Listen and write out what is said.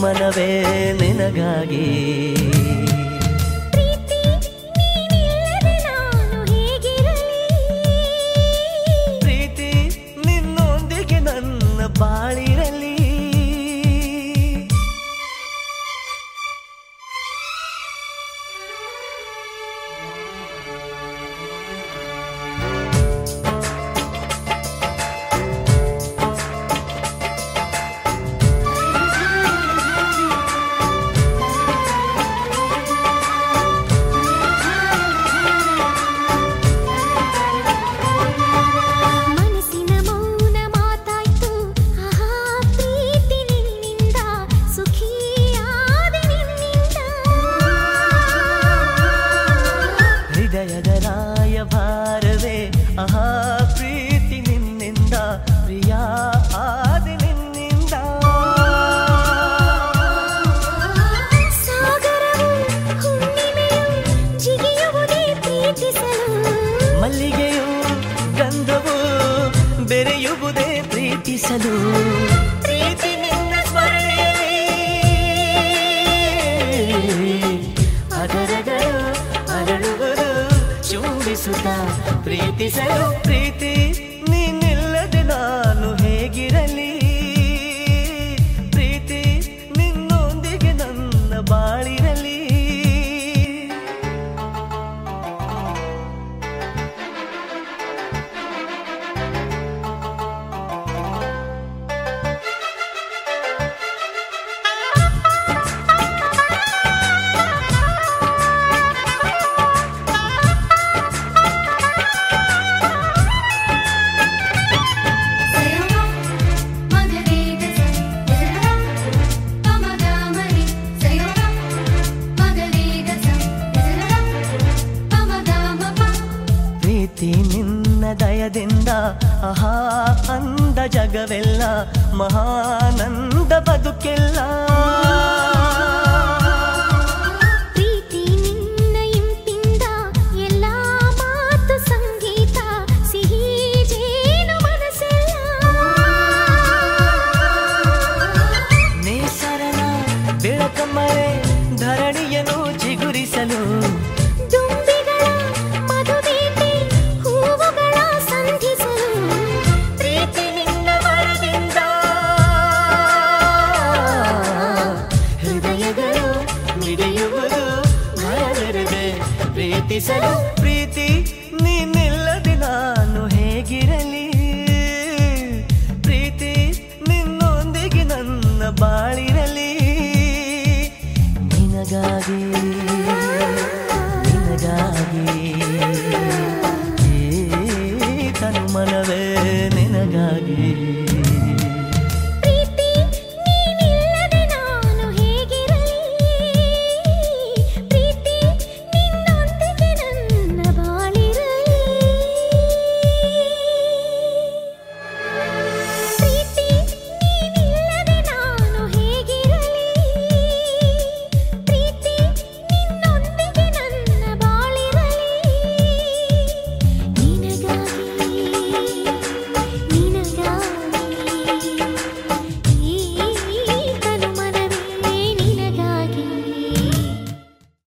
ಮನವೇ ನಿನಗಾಗಿ. ಪ್ರೀತಿ ನಿನ್ನೊಂದಿಗೆ ನನ್ನ ಬಾಳಿರಲಿ. ಹೃದಯದ ರಾಯಭಾರವೇ ಆಹಾ ಪ್ರೀತಿ ನಿನ್ನಿಂದ, ಪ್ರಿಯ ಆದಿ ನಿನ್ನಿಂದ. ಸಾಗರವು ಹುಣ್ಣಿಮೆಯು ಜಿಗಿಯುವುದೇ ಪ್ರೀತಿಸಲು, ಮಲ್ಲಿಗೆಯು ಗಂಧವು ಬೆರೆಯುವುದೇ ಪ್ರೀತಿಸಲು. ಪ್ರೀತಿ ನಿನ್ನ ಸ್ಮರಣೆಯಲ್ಲಿ ಅದರಗಳು ಅರಳುವುದು ಚುಂಬಿಸುತ್ತ ಪ್ರೀತಿಸಲು. ಪ್ರೀತಿ ನೀನಿಲ್ಲದೆ ನಾನು ಹೇಗಿರಲಿ, ಪ್ರೀತಿ ನಿನ್ನೊಂದಿಗೆ ನನ್ನ ಬಾಳಿರಲಿ. ಪ್ರೀತಿ ನಿನ್ನ ದಯದಿಂದ ಆಹಾ ಅಂದ ಜಗವೆಲ್ಲ, ಮಹಾನಂದ ಬದುಕೆಲ್ಲ. ಪ್ರೀತಿ ನಿನ್ನ ಇಂಪಿಂದ ಎಲ್ಲ ಮಾತು ಸಂಗೀತ, ಸಿಹಿ ಜೇನು ಮನಸ್ಸೆಲ್ಲ. ನೇಸರನ ಬೆಳಕಮ್ಮಳೆ ಧರಣಿಯನ್ನು ಚಿಗುರಿಸಲು, ದುಂಬಿಗಳ ಮಧುಬೇಟೆ ಹೂವುಗಳ ಸಂಧಿಸಲು. ಪ್ರೀತಿ ನಿನ್ನ ವರದಿಂದ ಹೃದಯಗಳು ಮಿಡಿಯುವುದು ಭಯವಿರದೆ ಪ್ರೀತಿಸಲು.